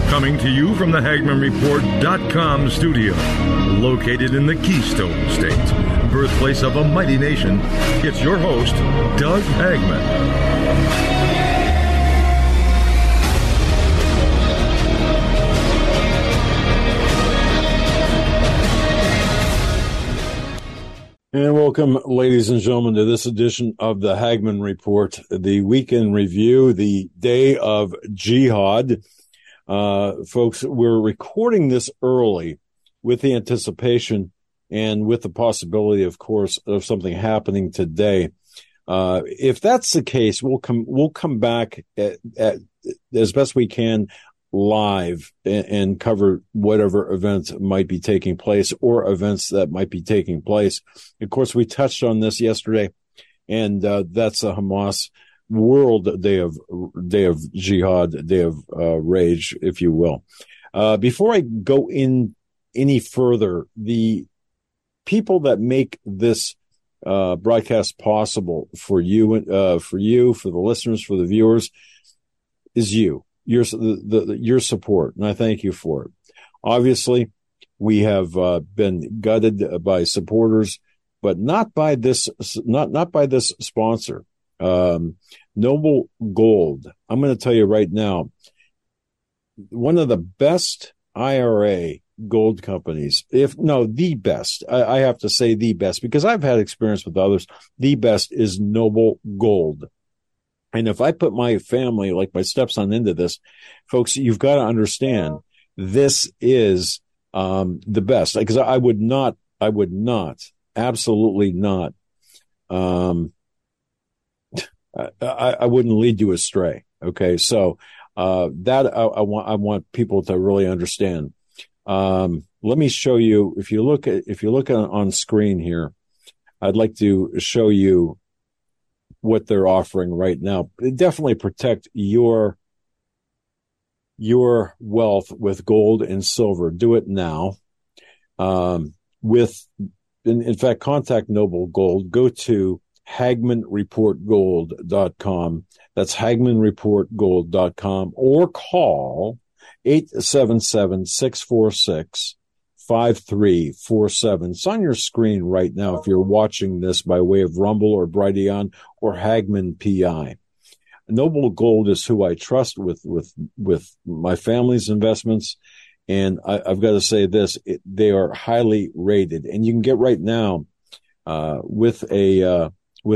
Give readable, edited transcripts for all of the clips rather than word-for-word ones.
Coming to you from the HagmannReport.com studio, located in the Keystone State, birthplace of a mighty nation, it's your host, Doug Hagmann. And welcome, ladies and gentlemen, to this edition of the Hagmann Report, the weekend review, the day of jihad. Folks, we're recording this early with the anticipation and with the possibility, of course, of something happening today. If that's the case, we'll come back at as best we can live and cover whatever events might be taking place or events that might be taking place. Of course, we touched on this yesterday, and that's the Hamas World Day of Jihad, Day of Rage, if you will. Before I go in any further, the people that make this broadcast possible for you, for the listeners, for the viewers, is you. Your support, and I thank you for it. Obviously, we have been gutted by supporters, but not by this sponsor, Noble Gold. I'm going to tell you right now, one of the best IRA gold companies, the best. I have to say the best because I've had experience with others. The best is Noble Gold. And if I put my family, like my stepson, into this, folks, you've got to understand this is the best. Because I would not, absolutely not. I wouldn't lead you astray. Okay, so that I want people to really understand. Let me show you. If you look on screen here, I'd like to show you what they're offering right now. Definitely protect your wealth with gold and silver. Do it now. In fact, contact Noble Gold. Go to HagmannReportGold.com. That's HagmannReportGold.com, or call 877-646-5347. It's on your screen right now if you're watching this by way of Rumble or Brighteon or Hagmann PI. Noble Gold is who I trust with my family's investments, and I've got to say this: they are highly rated, and you can get right now with a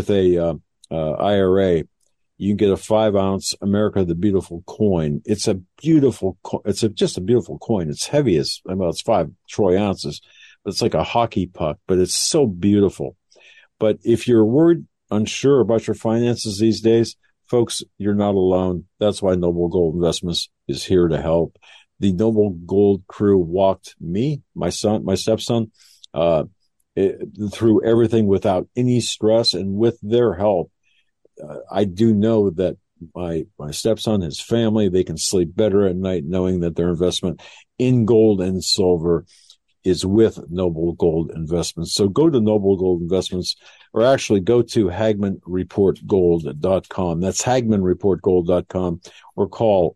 IRA. You can get a 5-ounce America the Beautiful coin. It's a beautiful, just a beautiful coin. It's heavy it's 5 troy ounces, but it's like a hockey puck, but it's so beautiful. But if you're unsure about your finances these days, folks, you're not alone. That's why Noble Gold Investments is here to help. The Noble Gold crew walked me, my stepson, through everything without any stress, and with their help, I do know that my stepson, his family, they can sleep better at night knowing that their investment in gold and silver is with Noble Gold Investments. So go to Noble Gold Investments, or actually go to HagmannReportGold.com. That's HagmannReportGold.com, or call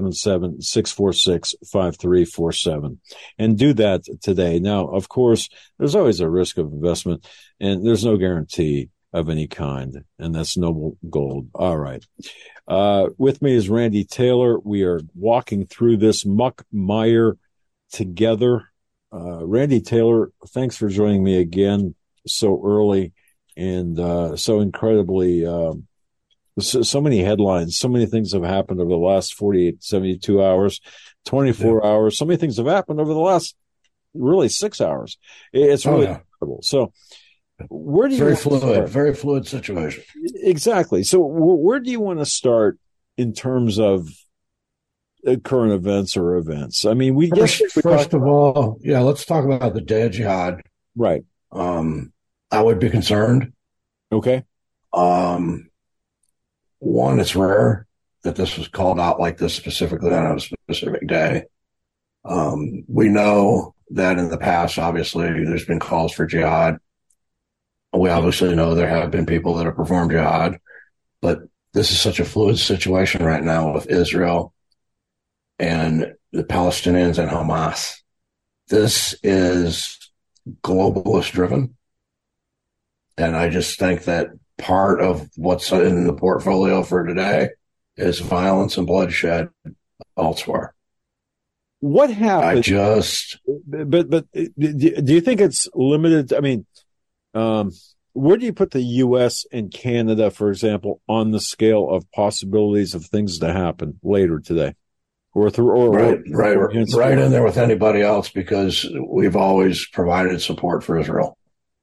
877-646-5347. And do that today. Now, of course, there's always a risk of investment, and there's no guarantee of any kind, and that's Noble Gold. All right. With me is Randy Taylor. We are walking through this muck mire together. Randy Taylor, thanks for joining me again so early and so incredibly, so many headlines, so many things have happened over the last 48, 72 hours, 24 hours. So many things have happened over the last really 6 hours. It's really incredible. So, where do you very fluid situation. Exactly. So where do you want to start in terms of current events or events? I mean, first of all, let's talk about the Day of Jihad. Right. I would be concerned. Okay. One, it's rare that this was called out like this specifically on a specific day. We know that in the past, obviously, there's been calls for jihad. We obviously know there have been people that have performed jihad, but this is such a fluid situation right now with Israel and and the Palestinians and Hamas. This is globalist driven. And I just think that part of what's in the portfolio for today is violence and bloodshed elsewhere. What happened? But do you think it's limited? I mean, where do you put the U.S. and Canada, for example, on the scale of possibilities of things to happen later today? Right in there with anybody else, because we've always provided support for Israel.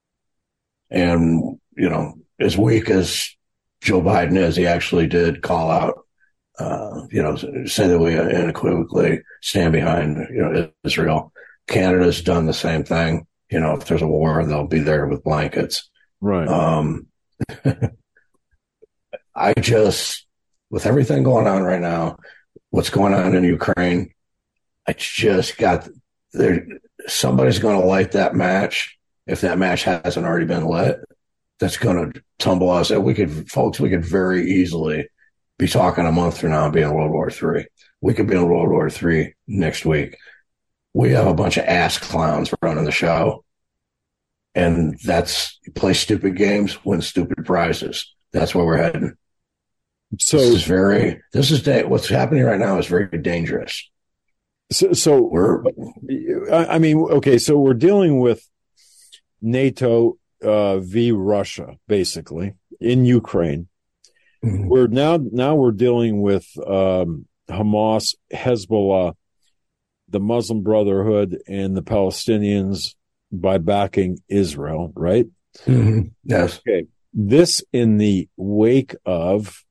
And, you know, as weak as Joe Biden is, he actually did call out, say that we unequivocally stand behind, Israel. Canada's done the same thing. You know, if there's a war, they'll be there with blankets. Right. With everything going on right now, what's going on in Ukraine, I just got there. Somebody's going to light that match. If that match hasn't already been lit, that's going to tumble us. And we could very easily be talking a month from now and be in World War III. We could be in World War III next week. We have a bunch of ass clowns running the show. And that's play stupid games, win stupid prizes. That's where we're heading. So what's happening right now is very dangerous. So we're dealing with NATO v. Russia, basically, in Ukraine. Mm-hmm. We're dealing with Hamas, Hezbollah, the Muslim Brotherhood, and the Palestinians by backing Israel, right? Mm-hmm. Yes. Okay. This in the wake of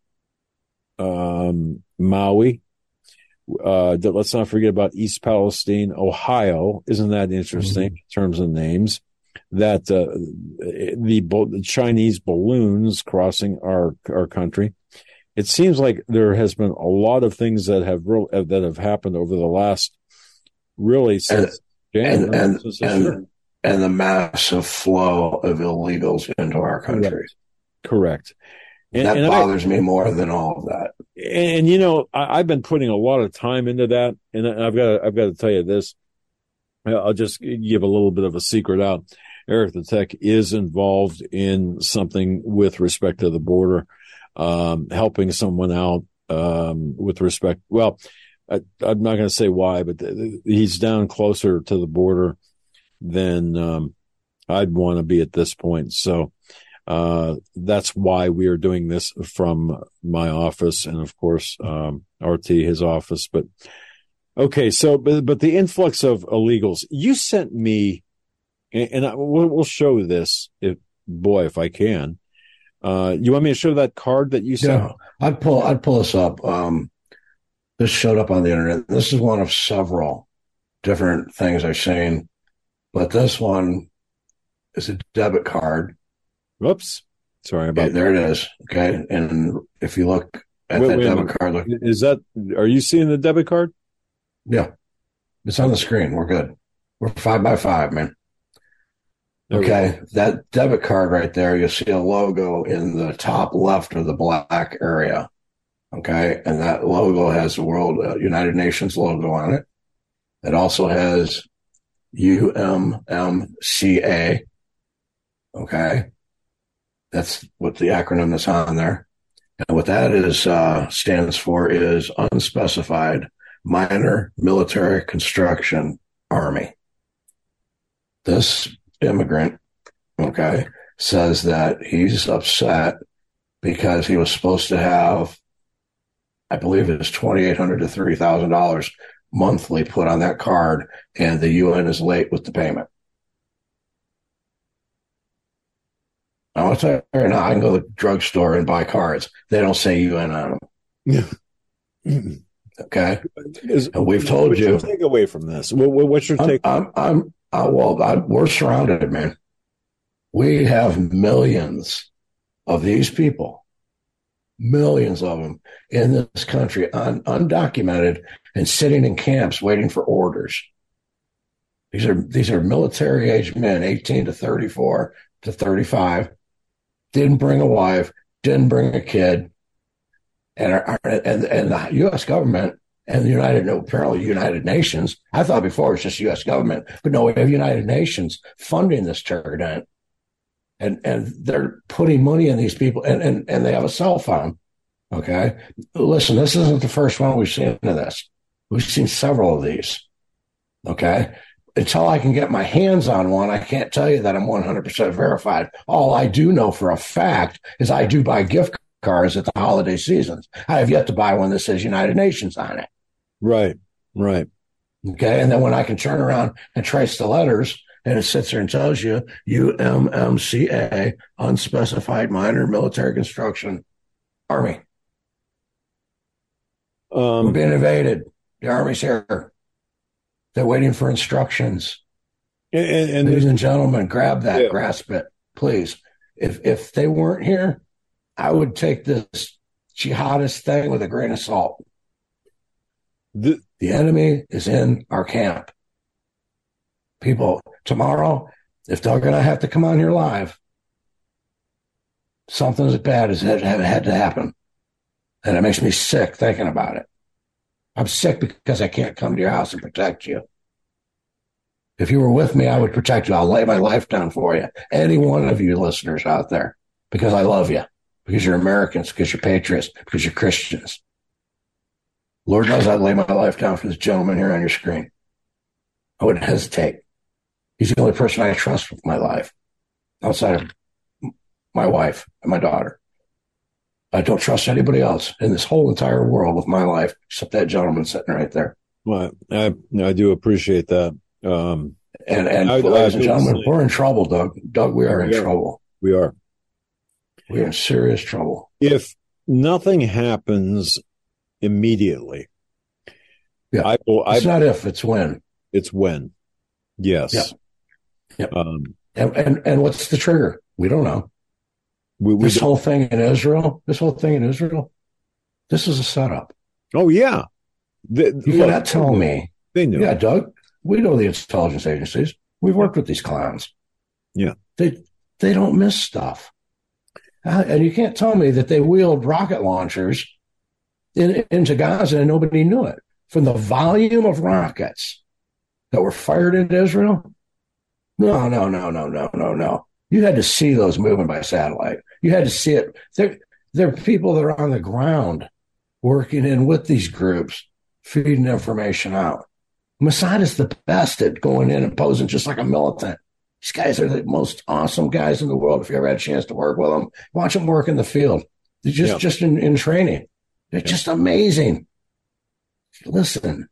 Maui. Let's not forget about East Palestine, Ohio. Isn't that interesting in terms of names? That the Chinese balloons crossing our country. It seems like there has been a lot of things that have happened over the last since January. And the massive flow of illegals into our country. Correct. And that bothers me more than all of that. And I've been putting a lot of time into that, and I've got to tell you this. I'll just give a little bit of a secret out. Eric the Tech is involved in something with respect to the border, helping someone out with respect. Well, I'm not going to say why, but he's down closer to the border than I'd want to be at this point. So that's why we are doing this from my office, and of course RT his office. But okay, so but the influx of illegals, you sent me, and we'll show this if I can. You want me to show that card that you sent? Yeah, I'd pull this up. This showed up on the internet. This is one of several different things I've seen, but this one is a debit card. Whoops. Sorry about that. There it is. Okay. And if you look at that debit card, are you seeing the debit card? Yeah. It's on the screen. We're good. We're 5x5, man. Okay. That debit card right there, you'll see a logo in the top left of the black area. Okay. And that logo has the United Nations logo on it. It also has UMMCA. Okay. That's what the acronym that's on there. And what that stands for is Unspecified Minor Military Construction Army. This immigrant, says that he's upset because he was supposed to have, I believe it was $2,800 to $30,000 monthly put on that card, and the UN is late with the payment. I want to tell you right now, I can go to the drugstore and buy cards. They don't say UN on them. Okay? And we've told you. What's your take away from this? What's your take? We're surrounded, man. We have millions of these people, millions of them in this country, undocumented and sitting in camps waiting for orders. These are military-aged men, 18 to 34 to 35. Didn't bring a wife, didn't bring a kid, and the U.S. government And apparently United Nations, I thought before it was just U.S. government, but no, we have United Nations funding this turd. And they're putting money in these people, and they have a cell phone. Okay. Listen, this isn't the first one we've seen of this. We've seen several of these. Okay. Until I can get my hands on one, I can't tell you that I'm 100% verified. All I do know for a fact is I do buy gift cards at the holiday seasons. I have yet to buy one that says United Nations on it. Right. Okay. And then when I can turn around and trace the letters, and it sits there and tells you UMMCA, Unspecified Minor Military Construction Army. We're being invaded. The Army's here. They're waiting for instructions. And ladies and gentlemen, grab that, grasp it, please. If they weren't here, I would take this jihadist thing with a grain of salt. The enemy is in our camp. People, tomorrow, if Doug and I have to come on here live, something as bad as that had to happen. And it makes me sick thinking about it. I'm sick because I can't come to your house and protect you. If you were with me, I would protect you. I'll lay my life down for you. Any one of you listeners out there, because I love you, because you're Americans, because you're patriots, because you're Christians. Lord knows I'd lay my life down for this gentleman here on your screen. I wouldn't hesitate. He's the only person I trust with my life, outside of my wife and my daughter. I don't trust anybody else in this whole entire world with my life, except that gentleman sitting right there. Well, I do appreciate that. And ladies and gentlemen, we're in trouble, Doug. Doug, we are in trouble. We are. We're in serious trouble. If nothing happens immediately, it's not if, it's when. It's when. Yes. Yep. And what's the trigger? We don't know. This whole thing in Israel, this is a setup. Oh, yeah. You cannot tell me. They knew. Yeah, Doug, we know the intelligence agencies. We've worked with these clowns. Yeah. They don't miss stuff. And you can't tell me that they wheeled rocket launchers into Gaza and nobody knew it. From the volume of rockets that were fired into Israel? No. You had to see those moving by satellite. You had to see it. There are people that are on the ground working in with these groups, feeding information out. Mossad is the best at going in and posing just like a militant. These guys are the most awesome guys in the world. If you ever had a chance to work with them, watch them work in the field. They're just in training. They're just amazing. Listen,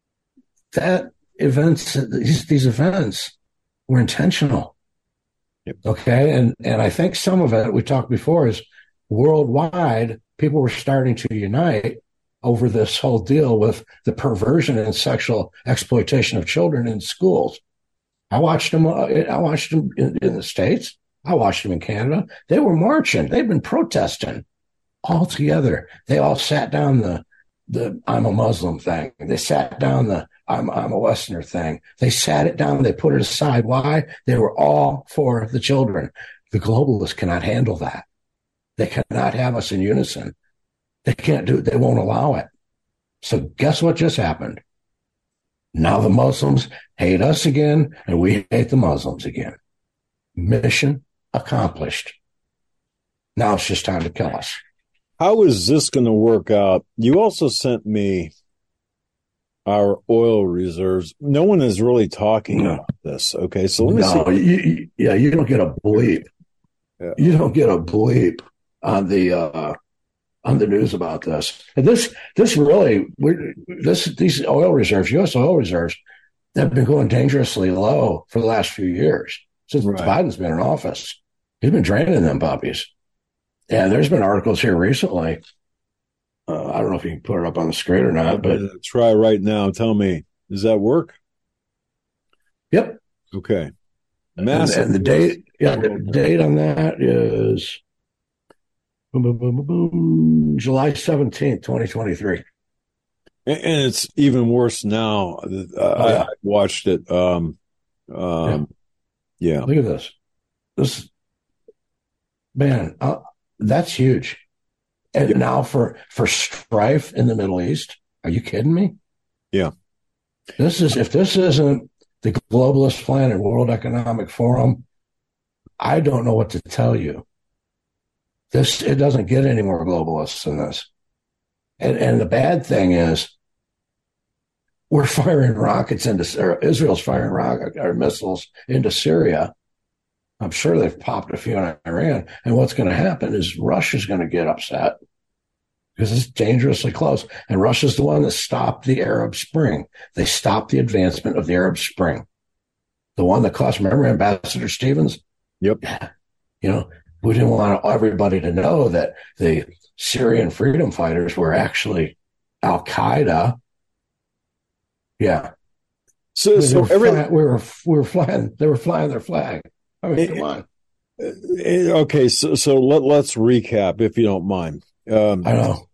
these events were intentional. Okay. And I think some of it, we talked before, is worldwide, people were starting to unite over this whole deal with the perversion and sexual exploitation of children in schools. I watched them in the States. I watched them in Canada. They were marching. They've been protesting all together. They all sat down the I'm a Muslim thing. They sat down the I'm a Westerner thing. They sat it down. They put it aside. Why? They were all for the children. The globalists cannot handle that. They cannot have us in unison. They can't do it. They won't allow it. So guess what just happened? Now the Muslims hate us again, and we hate the Muslims again. Mission accomplished. Now it's just time to kill us. How is this going to work out? You also sent me our oil reserves. No one is really talking about this. Okay, so let me see. You don't get a bleep. Yeah. You don't get a bleep on the news about this. And these oil reserves, U.S. oil reserves, have been going dangerously low for the last few years since Biden's been in office. He's been draining them puppies. And there's been articles here recently. I don't know if you can put it up on the screen or not, but try right now. Tell me, does that work? Yep. Okay. Massive. And the date on that is July 17th, 2023. And it's even worse now. I watched it. Yeah. Look at this. This, man, that's huge. And now for strife in the Middle East, Are you kidding me? Yeah. If this isn't the globalist plan and World Economic Forum, I don't know what to tell you. It doesn't get any more globalist than this. And the bad thing is, we're firing rockets Israel's firing missiles into Syria. I'm sure they've popped a few on Iran. And what's going to happen is Russia's going to get upset because it's dangerously close. And Russia's the one that stopped the Arab Spring. They stopped the advancement of the Arab Spring. The one that cost, remember Ambassador Stevens? Yep. You know, we didn't want everybody to know that the Syrian freedom fighters were actually Al Qaeda. Yeah. So we were flying. They were flying their flag. I mean, come on. Okay, so let's recap, if you don't mind. I know.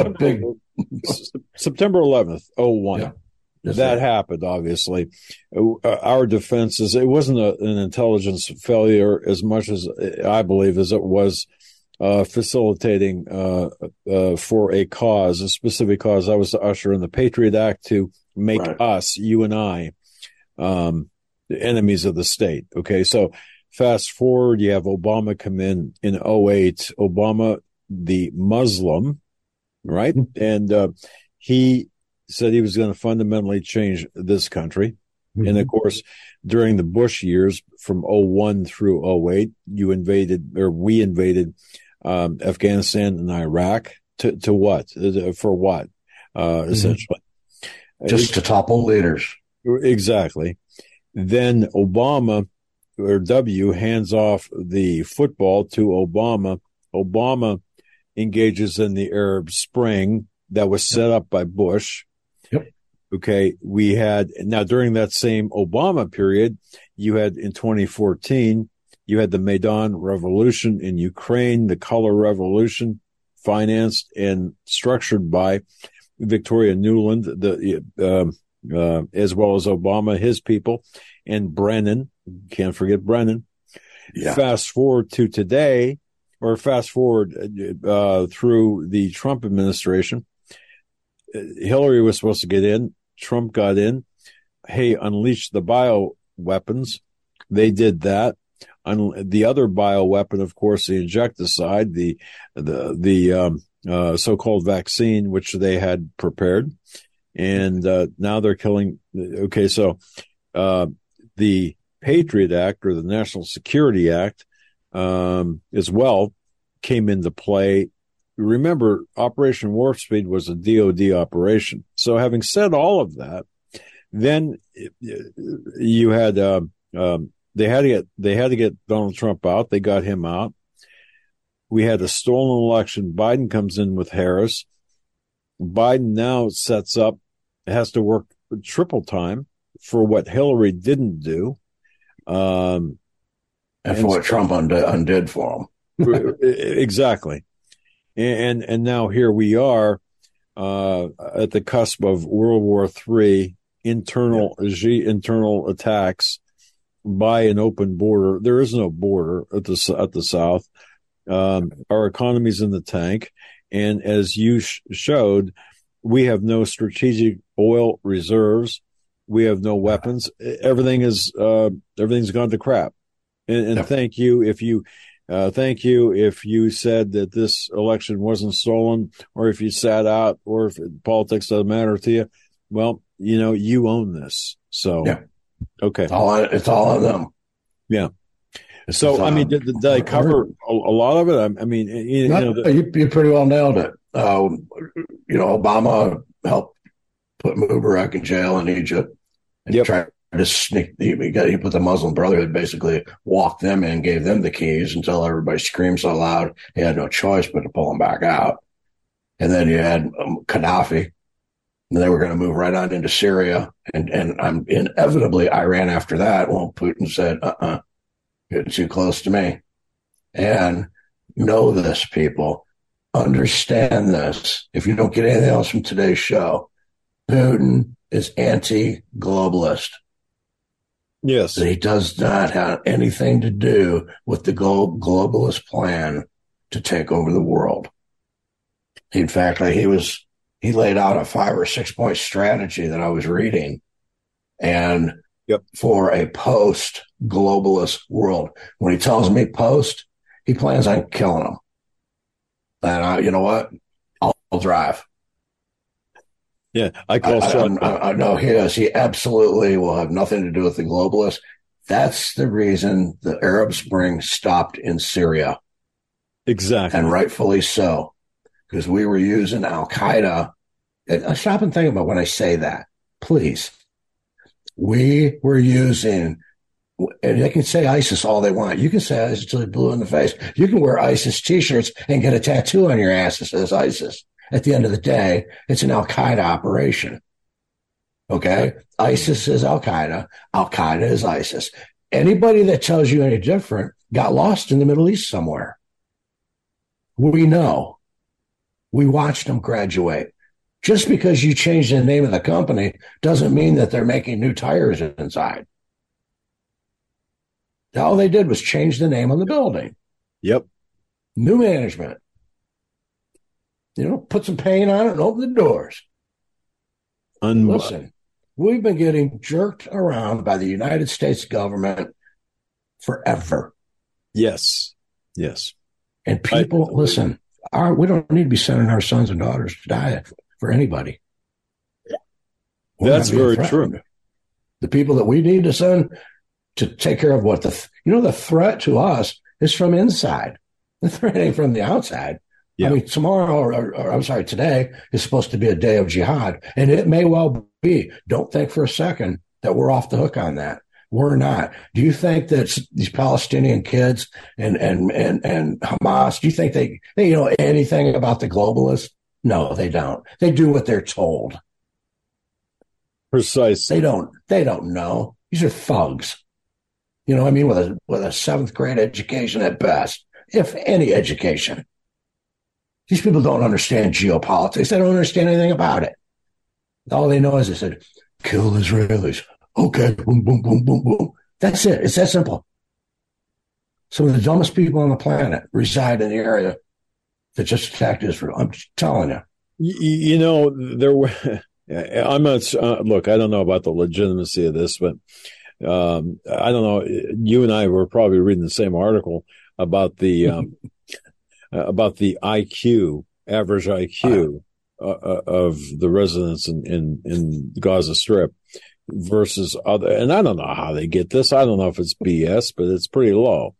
September 11th, 01. Yeah. That happened, obviously. Our defenses, it wasn't an intelligence failure as much as I believe as it was facilitating for a cause, a specific cause. I was to usher in the Patriot Act to make us, you and I, enemies of the state. Okay, so fast forward, you have Obama come in 08. Obama, the Muslim, right? And he said he was going to fundamentally change this country. Mm-hmm. And of course, during the Bush years from 01 through 08, we invaded Afghanistan and Iraq to what? For what? Essentially. Just to topple leaders. Exactly. Then Obama, or W, hands off the football to Obama. Obama engages in the Arab Spring that was set up by Bush. Yep. Okay. Now during that same Obama period, you had in 2014, you had the Maidan Revolution in Ukraine, the Color Revolution, financed and structured by Victoria Nuland, as well as Obama, his people, and Brennan. Can't forget Brennan. Yeah. Fast forward to today, or fast forward through the Trump administration. Hillary was supposed to get in. Trump got in. Hey, unleash the bioweapons. They did that. The other bioweapon, of course, the injecticide, the so-called vaccine, which they had prepared. And now they're killing. Okay, so the Patriot Act, or the National Security Act, as well, came into play. Remember, Operation Warp Speed was a DOD operation. So having said all of that, then you had they had to get Donald Trump out. They got him out. We had a stolen election. Biden comes in with Harris. Biden now has to work triple time for what Hillary didn't do. And for what Trump undid for him. Exactly. And now here we are at the cusp of World War III, internal attacks by an open border. There is no border at the South. Our economy's in the tank. And as you showed, we have no strategic oil reserves. We have no weapons. Everything's gone to crap. And thank you if you said that this election wasn't stolen, or if you sat out, or if politics doesn't matter to you. Well, you own this. So, okay. It's all on them. Yeah. So, I mean, did I cover a lot of it? I mean, you pretty well nailed it. Obama helped put Mubarak in jail in Egypt and tried to sneak. He put the Muslim Brotherhood, basically walked them in, gave them the keys until everybody screamed so loud he had no choice but to pull them back out. And then you had Gaddafi, and they were going to move right on into Syria, and inevitably Iran after that. Well, Putin said, "You're too close to me." And know this, people. Understand this. If you don't get anything else from today's show, Putin is anti-globalist. Yes. He does not have anything to do with the globalist plan to take over the world. In fact, he was he laid out a 5 or 6 point strategy that I was reading. And for a post globalist world, when he tells me post, he plans on killing them. And you know what? I'll drive. Yeah, I know he is. He absolutely will have nothing to do with the globalists. That's the reason the Arab Spring stopped in Syria. Exactly. And rightfully so, because we were using Al-Qaeda. Stop and think about when I say that, please. We were using, and they can say ISIS all they want. You can say ISIS until they're blue in the face. You can wear ISIS T-shirts and get a tattoo on your ass that says ISIS. At the end of the day, it's an Al-Qaeda operation. Okay? ISIS is Al-Qaeda. Al-Qaeda is ISIS. Anybody that tells you any different got lost in the Middle East somewhere. We know. We watched them graduate. Just because you change the name of the company doesn't mean that they're making new tires inside. All they did was change the name on the building. Yep. New management. Put some paint on it and open the doors. Listen, we've been getting jerked around by the United States government forever. Yes. And people, listen, we don't need to be sending our sons and daughters to die for anybody. That's very true. The people that we need to send to take care of the threat to us is from inside. The threat ain't from the outside. Yeah. I mean, today is supposed to be a day of jihad, and it may well be. Don't think for a second that we're off the hook on that. We're not. Do you think that these Palestinian kids and Hamas, do you think they know anything about the globalists? No, they don't. They do what they're told. Precisely. They don't know. These are thugs. You know what I mean? With a 7th grade education at best, if any education. These people don't understand geopolitics. They don't understand anything about it. All they know is they said, kill Israelis. Okay, boom, boom, boom, boom, boom. That's it. It's that simple. Some of the dumbest people on the planet reside in the area that just attacked Israel. I'm just telling you. There were. I'm not. Look, I don't know about the legitimacy of this, but I don't know. You and I were probably reading the same article about the IQ, average IQ of the residents in Gaza Strip versus other. And I don't know how they get this. I don't know if it's BS, but it's pretty low.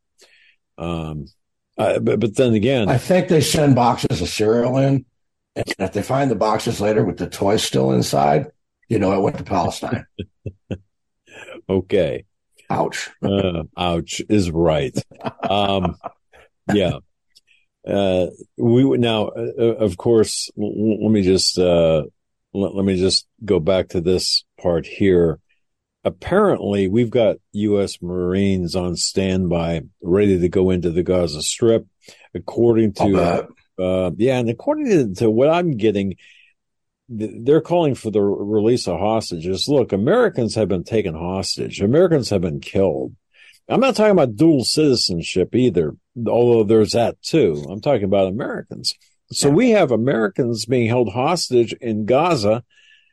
But then again, I think they send boxes of cereal in, and if they find the boxes later with the toys still inside, it went to Palestine. Okay. Ouch. Ouch is right. Yeah. We would now, of course, let me just go back to this part here. Apparently, we've got U.S. Marines on standby, ready to go into the Gaza Strip. According to, and according to what I'm getting, they're calling for the release of hostages. Look, Americans have been taken hostage. Americans have been killed. I'm not talking about dual citizenship either, although there's that too. I'm talking about Americans. So we have Americans being held hostage in Gaza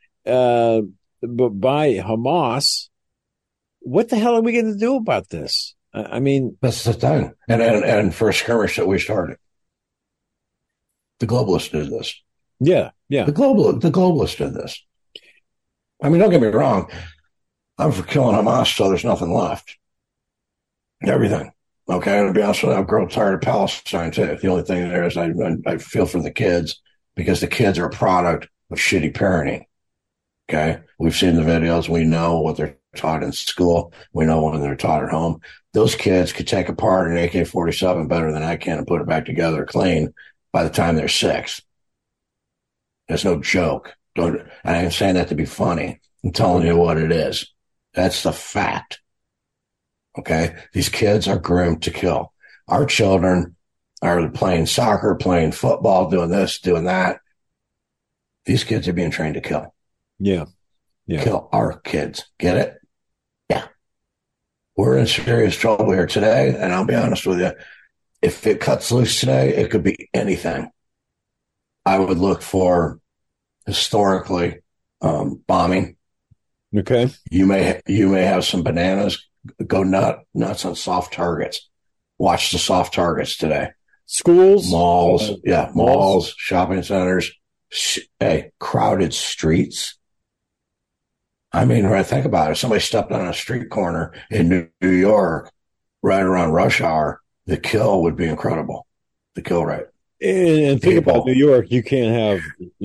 by Hamas. What the hell are we going to do about this? I mean, that's the thing. And for a skirmish that we started, the globalists did this. Yeah. The globalists did this. I mean, don't get me wrong. I'm for killing Hamas, so there's nothing left. Everything. Okay, and to be honest with you, I've grown tired of Palestine too. The only thing there is I feel for the kids because the kids are a product of shitty parenting. Okay, we've seen the videos. We know what they're taught in school. We know when they're taught at home. Those kids could take apart an AK-47 better than I can and put it back together clean by the time they're 6. That's no joke. I ain't saying that to be funny. I'm telling you what it is. That's the fact. Okay, these kids are groomed to kill. Our children are playing soccer, playing football, doing this, doing that. These kids are being trained to kill. Yeah. Kill our kids. Get it? Yeah. We're in serious trouble here today, and I'll be honest with you. If it cuts loose today, it could be anything. I would look for historically bombing. Okay. You may have some bananas go nuts on soft targets. Watch the soft targets today. Schools, malls, shopping centers, crowded streets. I mean, when I think about it, somebody stepped on a street corner in New York right around rush hour, the kill would be incredible. The kill rate. And think about New York. You can't have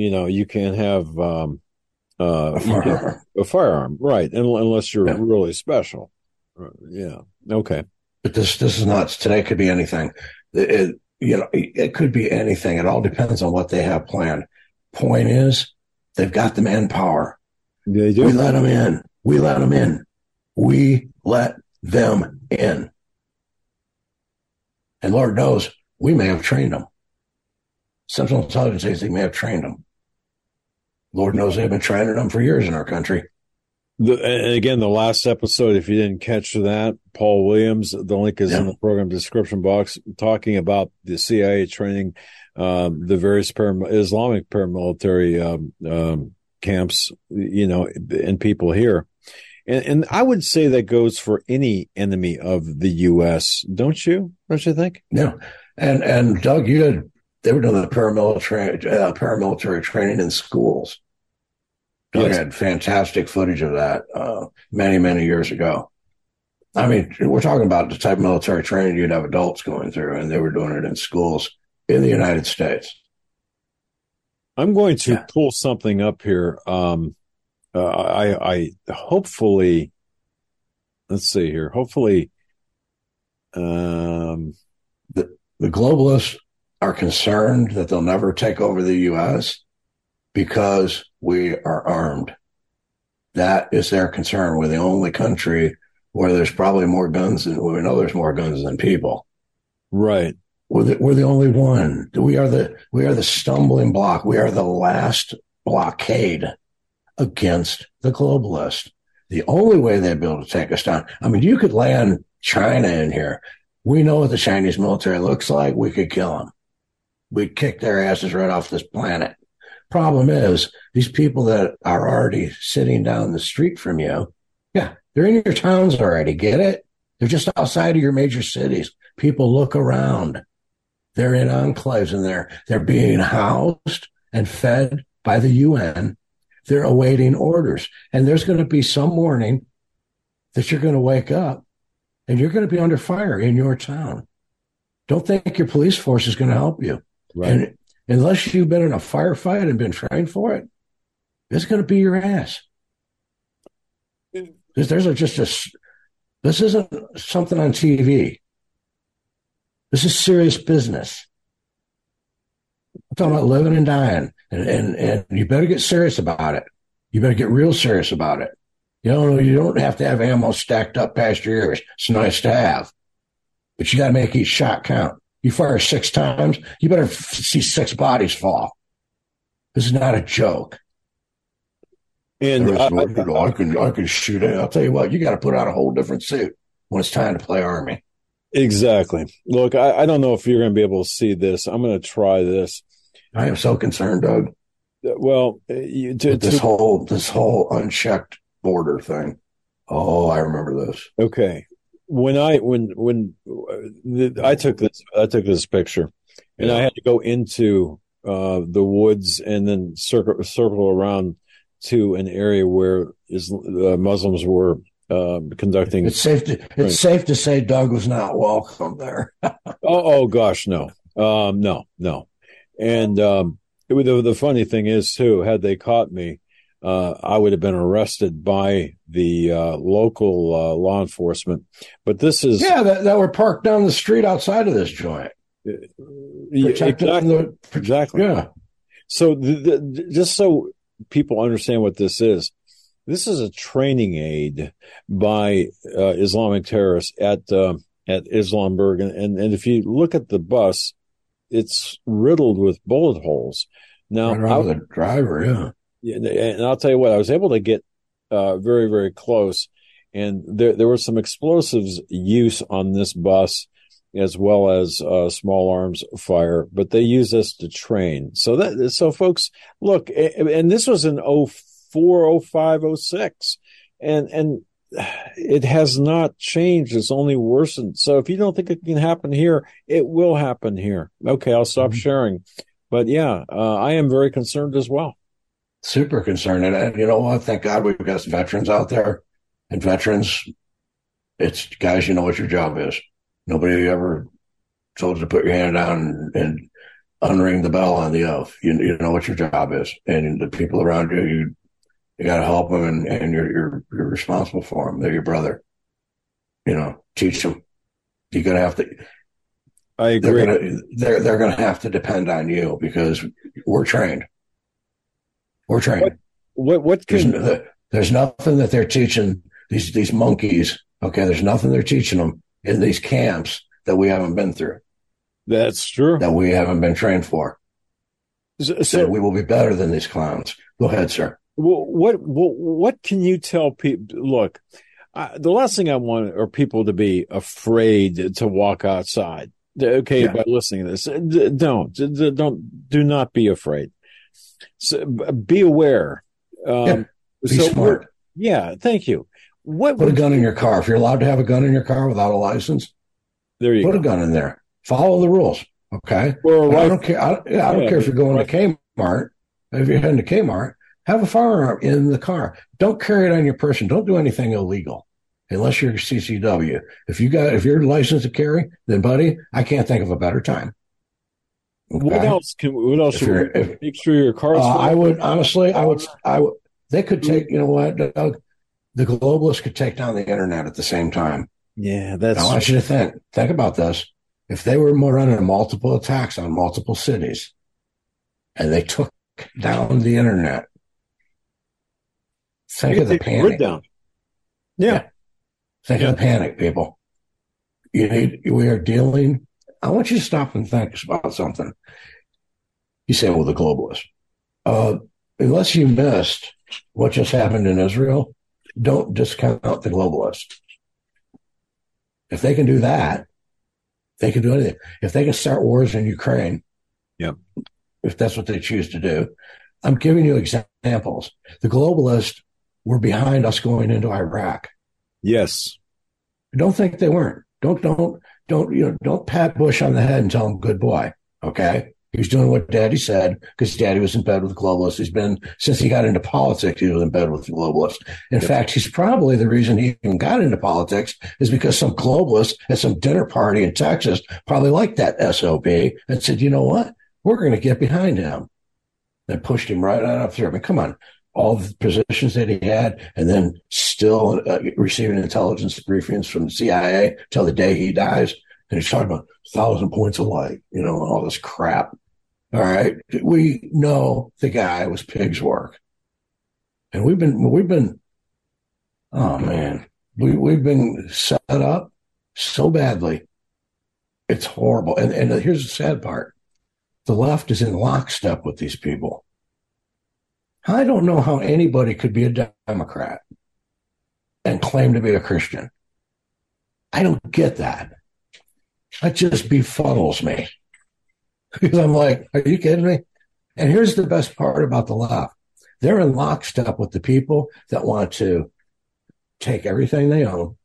a firearm, right? Unless you're really special. Yeah. Okay. But this is nuts. Today could be anything. It could be anything. It all depends on what they have planned. Point is, they've got the manpower. They do. We let them in. We let them in. We let them in. And Lord knows, we may have trained them. Central Intelligence Agency may have trained them. Lord knows they've been training them for years in our country. And again, the last episode, if you didn't catch that, Paul Williams, the link is in the program description box, talking about the CIA training the various Islamic paramilitary camps, and people here. And I would say that goes for any enemy of the U.S., don't you? Don't you think? Yeah. And Doug, they were doing the paramilitary training in schools. Doug had fantastic footage of that many, many years ago. I mean, we're talking about the type of military training you'd have adults going through, and they were doing it in schools in the United States. I'm going to pull something up here. I hopefully, let's see here. Hopefully, the globalists are concerned that they'll never take over the U.S. because we are armed. That is their concern. We're the only country where there's probably more guns than we know. There's more guns than people. Right. We're the only one. We are the stumbling block. We are the last blockade against the globalists. The only way they'd be able to take us down. I mean, you could land China in here. We know what the Chinese military looks like. We could kill them. We'd kick their asses right off this planet. Problem is, these people that are already sitting down the street from you, they're in your towns already. Get it? They're just outside of your major cities. People look around. They're in enclaves and they're being housed and fed by the UN. They're awaiting orders. And there's going to be some morning that you're going to wake up and you're going to be under fire in your town. Don't think your police force is going to help you. Right. And unless you've been in a firefight and been trained for it, it's going to be your ass. This isn't something on TV. This is serious business. I'm talking about living and dying, and you better get serious about it. You better get real serious about it. You don't have to have ammo stacked up past your ears. It's nice to have, but you got to make each shot count. You fire 6 times, you better see 6 bodies fall. This is not a joke. And I can shoot it. I'll tell you what, you got to put on a whole different suit when it's time to play Army. Exactly. Look, I don't know if you're going to be able to see this. I'm going to try this. I am so concerned, Doug. Well, this whole unchecked border thing. Oh, I remember this. Okay. When I took this picture, and I had to go into the woods and then circle around to an area where Muslims were conducting. It's safe to say Doug was not welcome there. oh gosh, no. And the funny thing is too, had they caught me, I would have been arrested by the local law enforcement. But this is that were parked down the street outside of this joint. Exactly. Yeah. So just so people understand what this is a training aid by Islamic terrorists at Islamberg, and if you look at the bus, it's riddled with bullet holes. Now, the driver, and I'll tell you what, I was able to get very, very close, and there were some explosives use on this bus, as well as small arms fire, but they use us to train. So folks, look, and this was in 04, 05, 06, and it has not changed. It's only worsened. So if you don't think it can happen here, it will happen here. Okay, I'll stop sharing. But yeah, I am very concerned as well. Super concerned. And you know what? Thank God we've got some veterans out there. And veterans, it's guys, you know what your job is. Nobody ever told you to put your hand down and unring the bell on the oath. You know what your job is. And the people around you, you got to help them, and you're responsible for them. They're your brother. You know, teach them. You're going to have to. I agree. They're going to have to depend on you because we're trained. We're trained. What can there's nothing that they're teaching these monkeys. Okay, there's nothing they're teaching them in these camps that we haven't been through. That's true. That we haven't been trained for. So we will be better than these clowns. Go ahead, sir. What can you tell people? Look, the last thing I want are people to be afraid to walk outside. Okay, yeah. By listening to this, do not be afraid. So, be aware. Be smart. Yeah, thank you. Put a gun in your car. If you're allowed to have a gun in your car without a license, put a gun in there. Follow the rules. Okay. I don't care. I don't care if you're going to Kmart. If you're heading to Kmart, have a firearm in the car. Don't carry it on your person. Don't do anything illegal unless you're CCW. If you're licensed to carry, then buddy, I can't think of a better time. Okay? What else should make sure your car's I would honestly, they could take, you know what, Doug? The globalists could take down the internet at the same time. Yeah, I want you to think about this. If they were running multiple attacks on multiple cities and they took down the internet, think of the panic. Yeah. Think of the panic, people. We are dealing. I want you to stop and think about something. You say, well, the globalists. Unless you missed what just happened in Israel, don't discount the globalists. If they can do that, they can do anything. If they can start wars in Ukraine, if that's what they choose to do, I'm giving you examples. The globalists were behind us going into Iraq. Yes. Don't think they weren't. Don't pat Bush on the head and tell him good boy. Okay. He was doing what Daddy said because Daddy was in bed with globalists. He's been, since he got into politics, he was in bed with globalists. In fact, he's probably the reason he even got into politics is because some globalist at some dinner party in Texas probably liked that SOB and said, you know what? We're going to get behind him. They pushed him right on up through. I mean, come on. All the positions that he had and then still receiving intelligence briefings from the CIA till the day he dies. And he's talking about 1,000 points of light, and all this crap. All right. We know the guy was pig's work. And we've been, oh man, we've been set up so badly. It's horrible. And here's the sad part. The left is in lockstep with these people. I don't know how anybody could be a Democrat and claim to be a Christian. I don't get that. That just befuddles me. Because I'm like, are you kidding me? And here's the best part about the left. They're in lockstep with the people that want to take everything they own,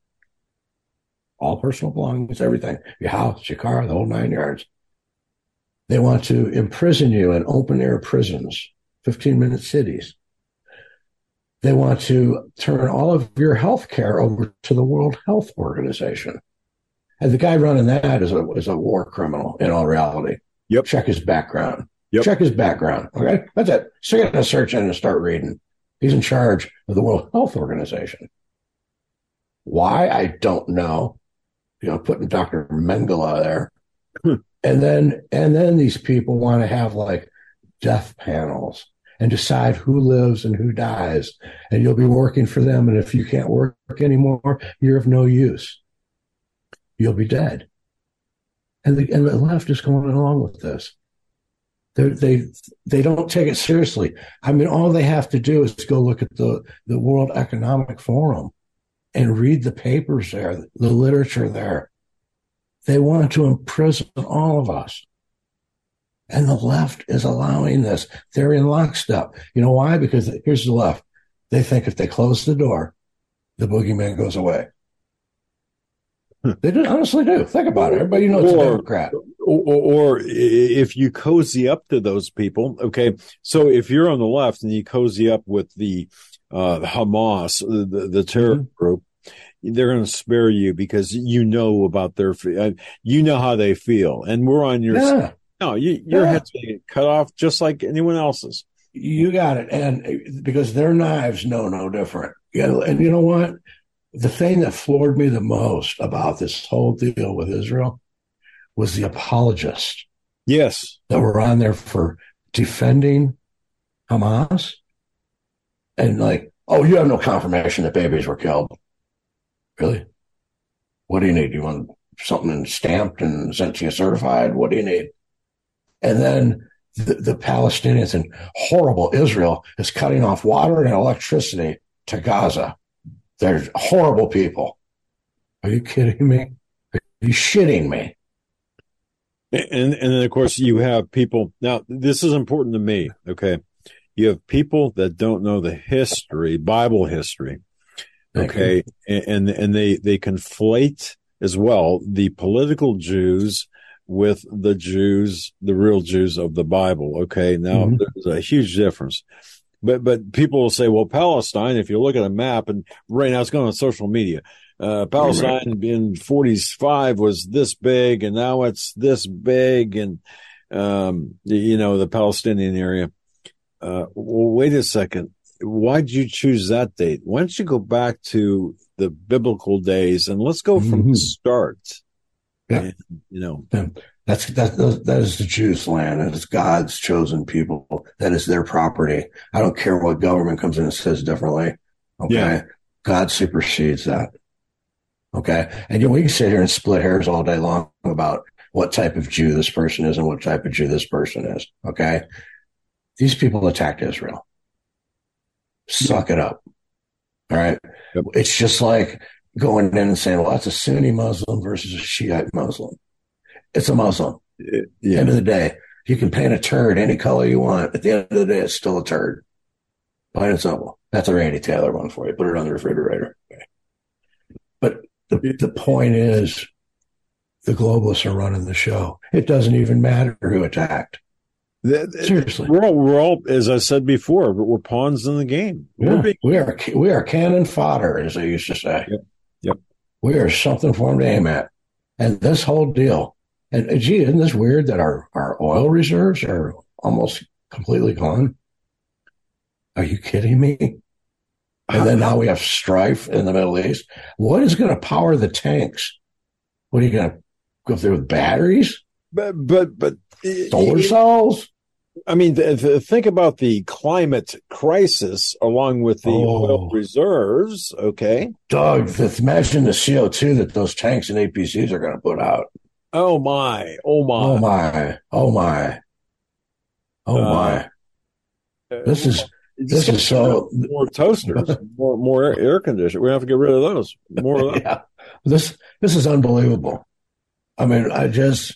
all personal belongings, everything, your house, your car, the whole 9 yards. They want to imprison you in open-air prisons, 15-minute cities. They want to turn all of your health care over to the World Health Organization. And the guy running that is a war criminal in all reality. Yep. Check his background. Check his background. Okay. That's it. Stick it in a search engine and start reading. He's in charge of the World Health Organization. Why? I don't know. Putting Dr. Mengele there. And then these people want to have like death panels and decide who lives and who dies. And you'll be working for them. And if you can't work anymore, you're of no use. You'll be dead. And the left is going along with this. They don't take it seriously. I mean, all they have to do is go look at the World Economic Forum and read the papers there, the literature there. They want to imprison all of us. And the left is allowing this. They're in lockstep. You know why? Because here's the left. They think if they close the door, the boogeyman goes away. They honestly do. Think about it. Everybody knows it's a Democrat. Or if you cozy up to those people, okay. So if you're on the left and you cozy up with the Hamas, the terror group, they're going to spare you because you know about you know how they feel, and we're on your side. No, your head's being cut off just like anyone else's. You got it, and because their knives know no different. And you know what? The thing that floored me the most about this whole deal with Israel was the apologists. Yes, that were on there for defending Hamas, and like, oh, you have no confirmation that babies were killed. Really? What do you need? You want something stamped and sent to you certified? What do you need? And then the Palestinians and horrible Israel is cutting off water and electricity to Gaza. They're horrible people. Are you kidding me? Are you shitting me? And then, of course, you have people. Now, this is important to me, okay? You have people that don't know the history, Bible history, okay? And they conflate as well the political Jews with the Jews, the real Jews of the Bible, okay? Now, there's a huge difference. But people will say, well, Palestine, if you look at a map, and right now it's going on social media, Palestine in 45 was this big, and now it's this big, and, the Palestinian area. Well, wait a second. Why'd you choose that date? Why don't you go back to the biblical days, and let's go from the start? Yeah. And, that is the Jews' land. That is God's chosen people. That is their property. I don't care what government comes in and says differently. Okay. Yeah. God supersedes that. Okay. And we can sit here and split hairs all day long about what type of Jew this person is and what type of Jew this person is. Okay. These people attacked Israel. Suck it up. All right. Yep. It's just like going in and saying, well, that's a Sunni Muslim versus a Shiite Muslim. It's a Muslim. At the end of the day, you can paint a turd any color you want. At the end of the day, it's still a turd. Plain and simple. That's a Randy Taylor one for you. Put it on the refrigerator. Okay. But the point is, the globalists are running the show. It doesn't even matter who attacked. Seriously. We're all, as I said before, we're pawns in the game. Yeah, we are cannon fodder, as they used to say. Yep. We are something for them to aim at. And this whole deal, and gee, isn't this weird that our oil reserves are almost completely gone? Are you kidding me? And then now we have strife in the Middle East. What is going to power the tanks? What are you going to go through with batteries? But solar cells? I mean, think about the climate crisis along with the oil reserves, okay? Doug, imagine the CO2 that those tanks and APCs are going to put out. Oh, my. This is so... More toasters, more air conditioners. We have to get rid of those. More of that. Yeah. This is unbelievable. I mean, I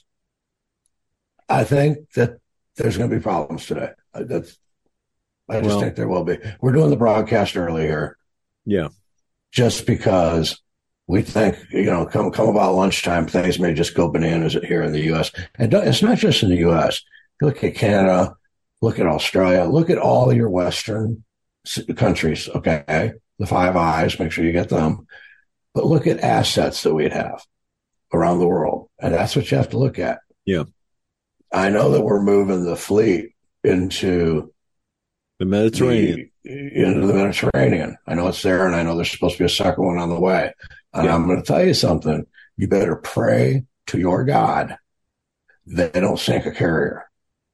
think that there's going to be problems today. I just think there will be. We're doing the broadcast early here. Yeah. Just because we think, come about lunchtime, things may just go bananas here in the U.S. And it's not just in the U.S. Look at Canada, look at Australia, look at all your Western countries, okay? The Five Eyes, make sure you get them. But look at assets that we'd have around the world. And that's what you have to look at. Yeah. I know that we're moving the fleet into the Mediterranean. Into the Mediterranean. I know it's there, and I know there's supposed to be a second one on the way. And I'm going to tell you something. You better pray to your God that they don't sink a carrier.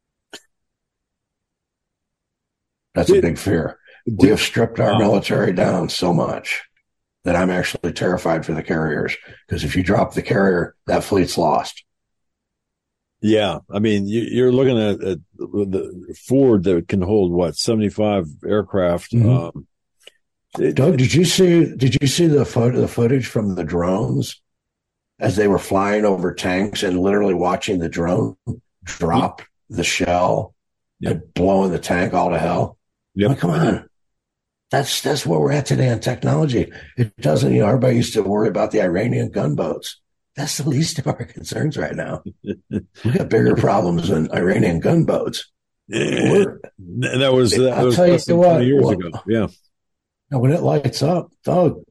That's a big fear. We have stripped our military down so much that I'm actually terrified for the carriers, because if you drop the carrier, that fleet's lost. Yeah, I mean, you're looking at the Ford that can hold 75 aircraft. Doug, did you see the footage from the drones as they were flying over tanks and literally watching the drone drop the shell and blowing the tank all to hell. Like, come on. That's where we're at today on technology. It doesn't, everybody used to worry about the Iranian gunboats. That's the least of our concerns right now. We got bigger problems than Iranian gunboats. That was less than 20 years ago. Yeah. Now, when it lights up, dog,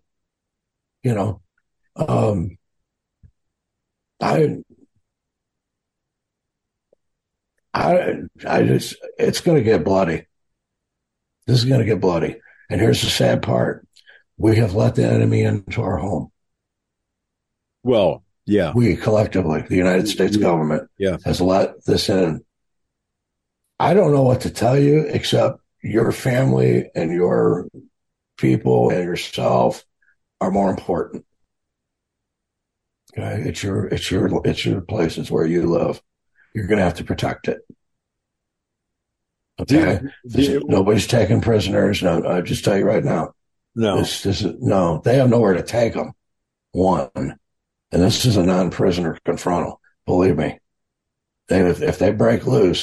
it's going to get bloody. This is going to get bloody. And here's the sad part. We have let the enemy into our home. Well, yeah. We collectively, the United States government, has let this in. I don't know what to tell you except your family and your people and yourself are more important. Okay, it's your place. It's where you live. You're going to have to protect it. Okay, nobody's taking prisoners. No, I just tell you right now. No, no. They have nowhere to take them. One, and this is a non-prisoner confrontal. Believe me, if they break loose.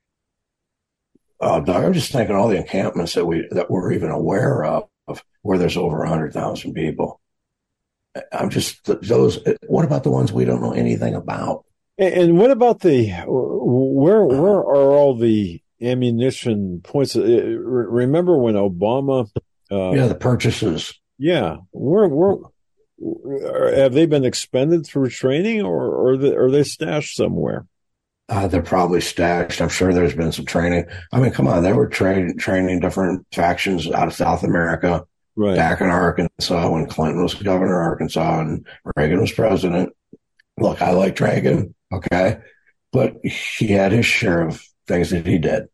I'm just thinking all the encampments that we're even aware of where there's over 100,000 people. I'm just those. What about the ones we don't know anything about? And what about where are all the ammunition points? Remember when Obama? The purchases. Yeah, where have they been expended through training, or are they stashed somewhere? They're probably stashed. I'm sure there's been some training. I mean, come on, they were training different factions out of South America, right, back in Arkansas when Clinton was governor of Arkansas and Reagan was president. Look, I liked Reagan, okay, but he had his share of things that he did.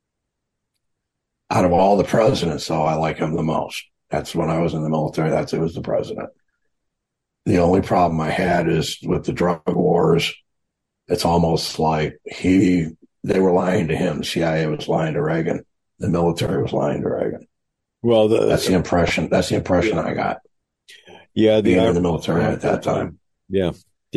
Out of all the presidents, though, I like him the most. That's when I was in the military. It was the president. The only problem I had is with the drug wars. It's almost like they were lying to him. The CIA was lying to Reagan. The military was lying to Reagan. Well, that's the impression. That's the impression I got. Yeah, being in the military at that time. Yeah.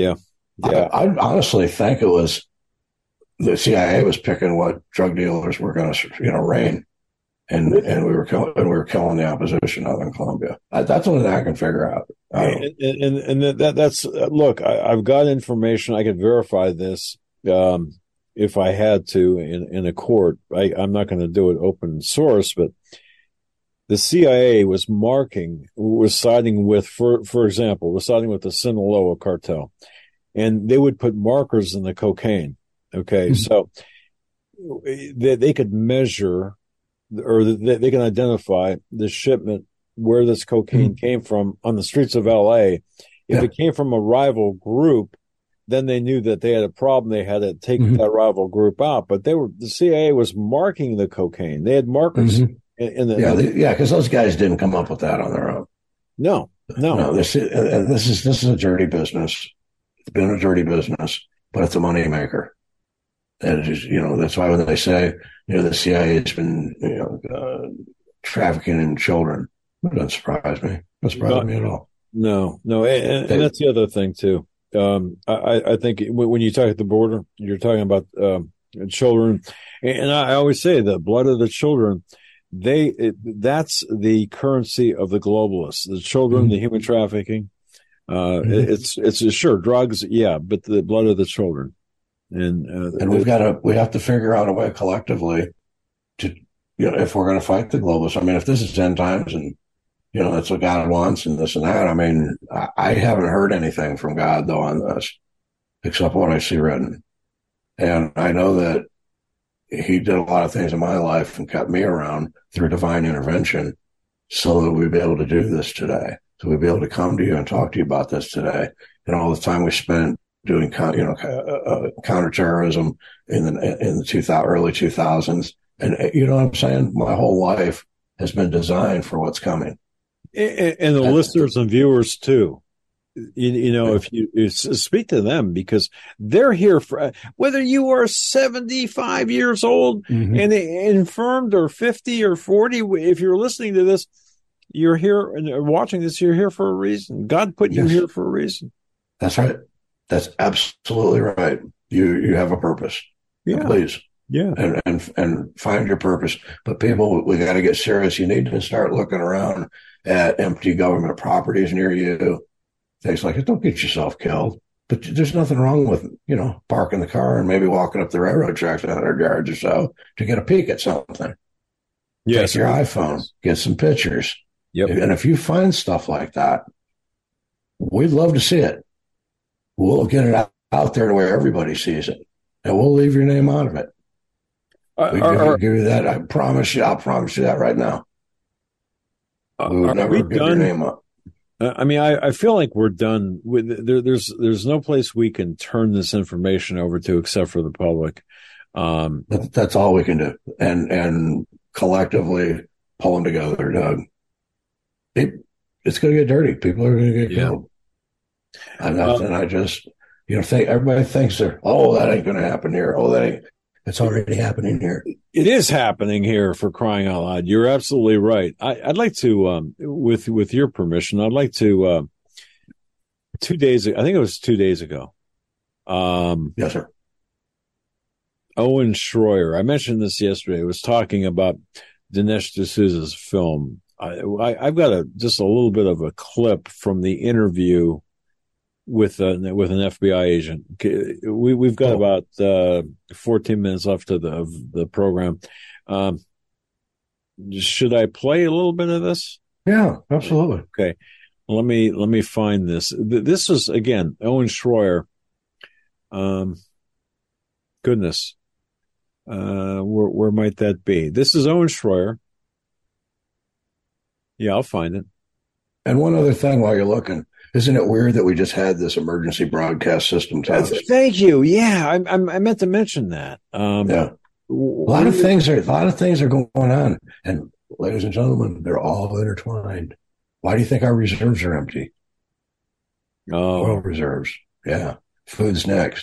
I honestly think it was the CIA was picking what drug dealers were going to, reign, and we were killing the opposition out in Colombia. That's the only thing I can figure out. And that's look. I've got information. I could verify this if I had to in a court. I'm not going to do it open source, but the CIA was siding with, for example, was siding with the Sinaloa cartel, and they would put markers in the cocaine. Okay, so they could measure, or they can identify the shipment where this cocaine came from on the streets of LA. If it came from a rival group, then they knew that they had a problem. They had to take that rival group out. But the CIA was marking the cocaine. They had markers because those guys didn't come up with that on their own. No. This is a dirty business. It's been a dirty business, but it's a moneymaker. And it is, that's why when they say, the CIA has been, trafficking in children, it doesn't surprise me. It doesn't surprise me at all. No. And that's the other thing too. I think when you talk at the border, you're talking about, children. And I always say the blood of the children, that's the currency of the globalists, the children, the human trafficking. It's sure drugs. Yeah. But the blood of the children. And we have to figure out a way collectively to, if we're going to fight the globalists. I mean, if this is end times and, that's what God wants and this and that. I mean, I haven't heard anything from God though on this, except what I see written. And I know that he did a lot of things in my life and kept me around through divine intervention so that we'd be able to do this today. So we'd be able to come to you and talk to you about this today. And all the time we spent doing, counterterrorism in the early 2000s. And you know what I'm saying? My whole life has been designed for what's coming. And the listeners and viewers too. If you speak to them, because they're here for, whether you are 75 years old and infirmed or 50 or 40, if you're listening to this, you're here and watching this, you're here for a reason. God put you here for a reason. That's right. That's absolutely right. You have a purpose. Yeah. Please. Yeah. And find your purpose. But people, we got to get serious. You need to start looking around at empty government properties near you. Things like it. Don't get yourself killed. But there's nothing wrong with, parking the car and maybe walking up the railroad tracks 100 yards or so to get a peek at something. Yes. Take your iPhone, get some pictures. Yep. And if you find stuff like that, we'd love to see it. We'll get it out there to where everybody sees it. And we'll leave your name out of it. Give you that. I promise you. I'll promise you that right now. We would never give your name up. I mean, I feel like we're done with there's no place we can turn this information over to except for the public. That's all we can do, and collectively pull them together, Doug. It's going to get dirty. People are going to get killed, and I just think everybody thinks that ain't going to happen here. It's already happening here. It is happening here, for crying out loud. You're absolutely right. I'd like to, with your permission, I'd like to, 2 days ago, I think it was 2 days ago. Yes, sir. Owen Schroyer, I mentioned this yesterday, was talking about Dinesh D'Souza's film. I've got just a little bit of a clip from the interview with an FBI agent. We've got about 14 minutes left of the program. Should I play a little bit of this? Yeah, absolutely. Okay. Let me find this. This is, again, Owen Schroyer. Goodness. Where might that be? This is Owen Schroyer. Yeah, I'll find it. And one other thing while you're looking, isn't it weird that we just had this emergency broadcast system test? Thank you. Yeah, I meant to mention that. Yeah, a lot of things are going on, and ladies and gentlemen, they're all intertwined. Why do you think our reserves are empty? Oil reserves. Yeah, food's next.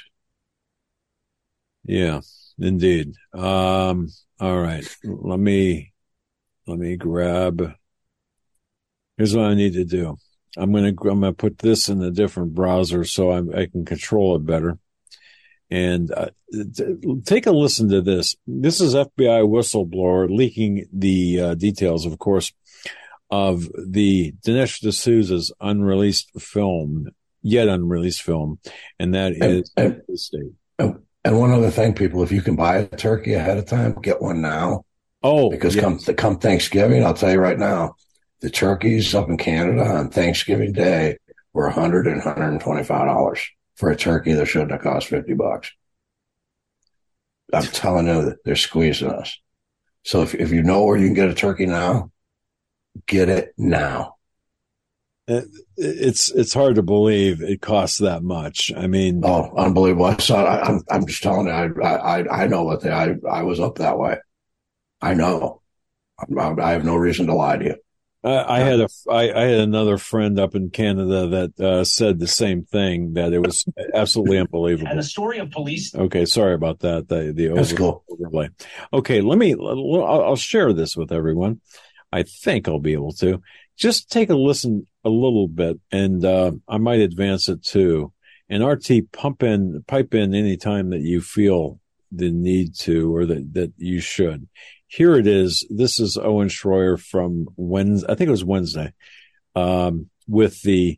Yeah, indeed. All right, let me grab. Here's what I need to do. I'm gonna put this in a different browser so I can control it better. And take a listen to this. This is FBI whistleblower leaking the details, of course, of the Dinesh D'Souza's yet unreleased film, and that is the state. And one other thing, people, if you can buy a turkey ahead of time, get one now. Oh, because come Thanksgiving, I'll tell you right now, the turkeys up in Canada on Thanksgiving Day were $100 and $125 for a turkey that shouldn't have cost $50. I'm telling you that they're squeezing us. So if you know where you can get a turkey now, get it now. It's hard to believe it costs that much. I mean, unbelievable. I'm just telling you, I know what I was up that way. I know. I have no reason to lie to you. I had another friend up in Canada that said the same thing, that it was absolutely unbelievable. And the story of police. Okay, sorry about that. That's cool. Overlay. Okay, I'll share this with everyone. I think I'll be able to. Just take a listen a little bit, and I might advance it too. And RT, pipe in any time that you feel the need to, or that you should. Here it is. This is Owen Schroyer from Wednesday. I think it was Wednesday. With the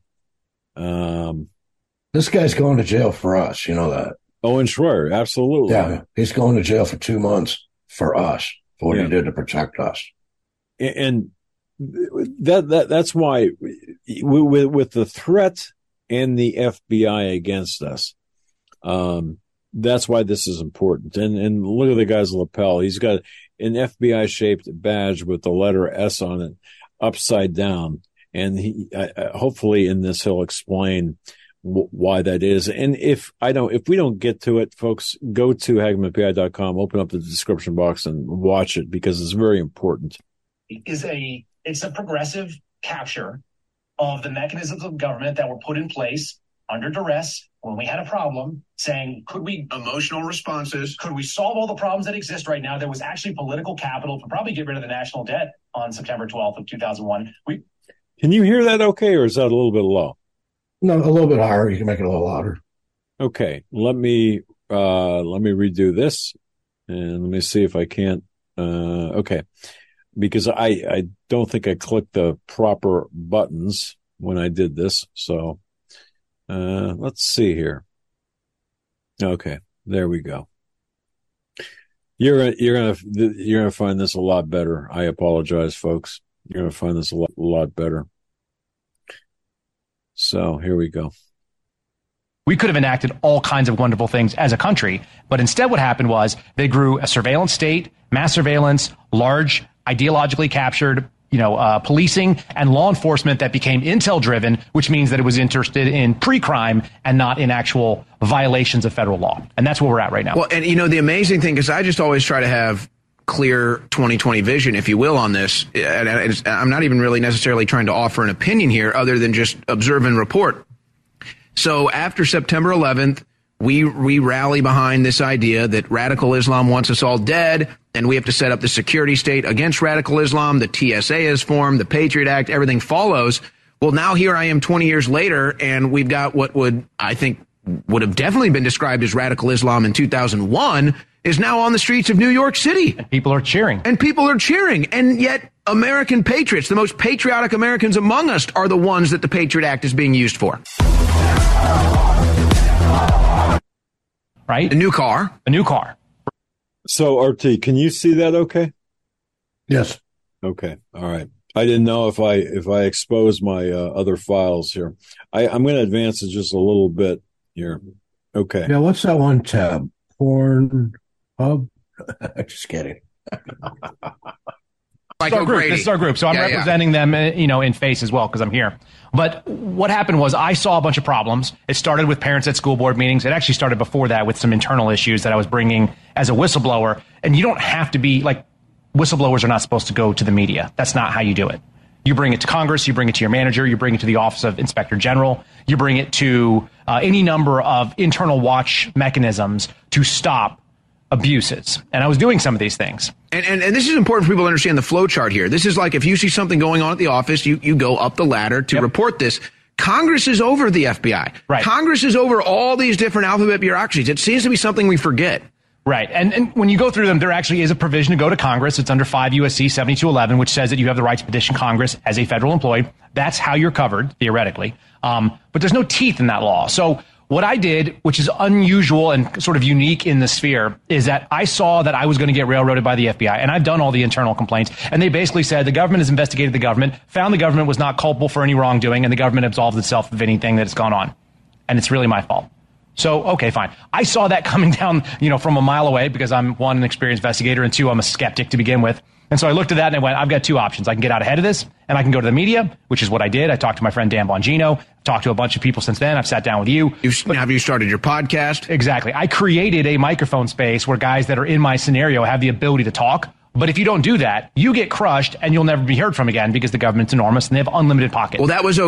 this guy's going to jail for us. You know that. Owen Schroyer, absolutely. Yeah, he's going to jail for 2 months for us, for what he did to protect us. And that's why, with the threat and the FBI against us, that's why this is important. And look at the guy's lapel. He's got an FBI shaped badge with the letter S on it upside down. And he, hopefully in this, he'll explain why that is. And if we don't get to it, folks, go to HagmannPI.com, open up the description box and watch it, because it's very important. It's a progressive capture of the mechanisms of government that were put in place under duress when we had a problem, saying, emotional responses, could we solve all the problems that exist right now? There was actually political capital to probably get rid of the national debt on September 12th of 2001. Can you hear that okay, or is that a little bit low? No, a little bit higher. You can make it a little louder. Okay, let me redo this, and let me see if I can't. Okay, because I don't think I clicked the proper buttons when I did this. So let's see here. Okay, there we go. You're gonna find this a lot better. I apologize, folks. You're gonna find this a lot better. So here we go. We could have enacted all kinds of wonderful things as a country, but instead what happened was they grew a surveillance state, mass surveillance, large, ideologically captured, policing and law enforcement that became intel-driven, which means that it was interested in pre-crime and not in actual violations of federal law. And that's where we're at right now. Well, and the amazing thing is I just always try to have clear 2020 vision, if you will, on this. And I'm not even really necessarily trying to offer an opinion here other than just observe and report. So after September 11th, we rally behind this idea that radical Islam wants us all dead, and we have to set up the security state against radical Islam. The TSA is formed, the Patriot Act, everything follows. Well, now here I am 20 years later, and we've got what would have definitely been described as radical Islam in 2001 is now on the streets of New York City. And people are cheering. And yet American patriots, the most patriotic Americans among us, are the ones that the Patriot Act is being used for. Right? A new car. So, RT, can you see that okay? Yes. Okay. All right. I didn't know if I expose my other files here. I'm going to advance it just a little bit here. Okay. Yeah, what's that one tab? Porn Hub? Just kidding. Like This is our group. So I'm representing them, in face as well because I'm here. But what happened was I saw a bunch of problems. It started with parents at school board meetings. It actually started before that with some internal issues that I was bringing as a whistleblower. And you don't have to be whistleblowers are not supposed to go to the media. That's not how you do it. You bring it to Congress. You bring it to your manager. You bring it to the Office of Inspector General. You bring it to any number of internal watch mechanisms to stop abuses. And I was doing some of these things. And this is important for people to understand the flow chart here. This is like if you see something going on at the office, you go up the ladder to report this. Congress is over the FBI. Right. Congress is over all these different alphabet bureaucracies. It seems to be something we forget. Right. And when you go through them, there actually is a provision to go to Congress. It's under 5 U.S.C. 7211, which says that you have the right to petition Congress as a federal employee. That's how you're covered, theoretically. But there's no teeth in that law. So what I did, which is unusual and sort of unique in the sphere, is that I saw that I was going to get railroaded by the FBI, and I've done all the internal complaints, and they basically said the government has investigated the government, found the government was not culpable for any wrongdoing, and the government absolved itself of anything that has gone on. And it's really my fault. So, okay, fine. I saw that coming down, from a mile away because I'm, one, an experienced investigator, and two, I'm a skeptic to begin with. And so I looked at that and I went, I've got two options. I can get out ahead of this and I can go to the media, which is what I did. I talked to my friend Dan Bongino, talked to a bunch of people since then. I've sat down with you. Have you started your podcast? Exactly. I created a microphone space where guys that are in my scenario have the ability to talk. But if you don't do that, you get crushed and you'll never be heard from again because the government's enormous and they have unlimited pockets. Well, that was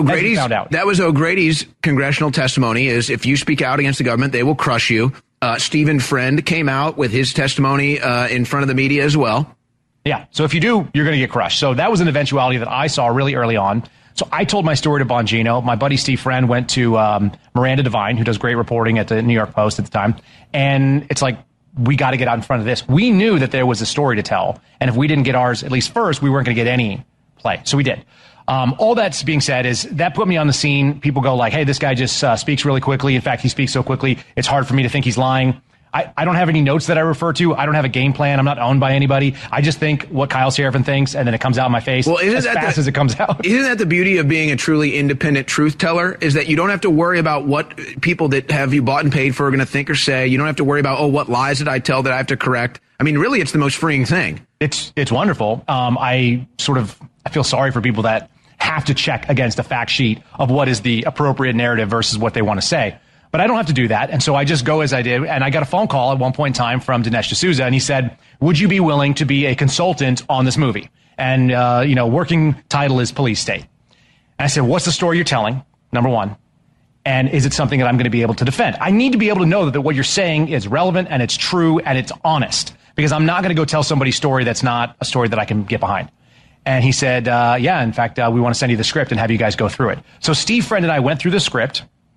O'Grady's congressional testimony is if you speak out against the government, they will crush you. Stephen Friend came out with his testimony in front of the media as well. Yeah. So if you do, you're going to get crushed. So that was an eventuality that I saw really early on. So I told my story to Bongino. My buddy Steve Friend went to Miranda Devine, who does great reporting at the New York Post at the time. And it's like, we got to get out in front of this. We knew that there was a story to tell. And if we didn't get ours, at least first, we weren't going to get any play. So we did. All that's being said is that put me on the scene. People go like, hey, this guy just speaks really quickly. In fact, he speaks so quickly, it's hard for me to think he's lying. I don't have any notes that I refer to. I don't have a game plan. I'm not owned by anybody. I just think what Kyle Seraphin thinks, and then it comes out in my face as fast as it comes out. Isn't that the beauty of being a truly independent truth teller, is that you don't have to worry about what people that have you bought and paid for are going to think or say. You don't have to worry about, what lies did I tell that I have to correct? I mean, really, it's the most freeing thing. It's wonderful. I feel sorry for people that have to check against a fact sheet of what is the appropriate narrative versus what they want to say. But I don't have to do that. And so I just go as I did. And I got a phone call at one point in time from Dinesh D'Souza. And he said, would you be willing to be a consultant on this movie? And, working title is Police State. And I said, what's the story you're telling? Number one. And is it something that I'm going to be able to defend? I need to be able to know that what you're saying is relevant and it's true and it's honest. Because I'm not going to go tell somebody's story that's not a story that I can get behind. And he said, in fact, we want to send you the script and have you guys go through it. So Steve Friend and I went through the script.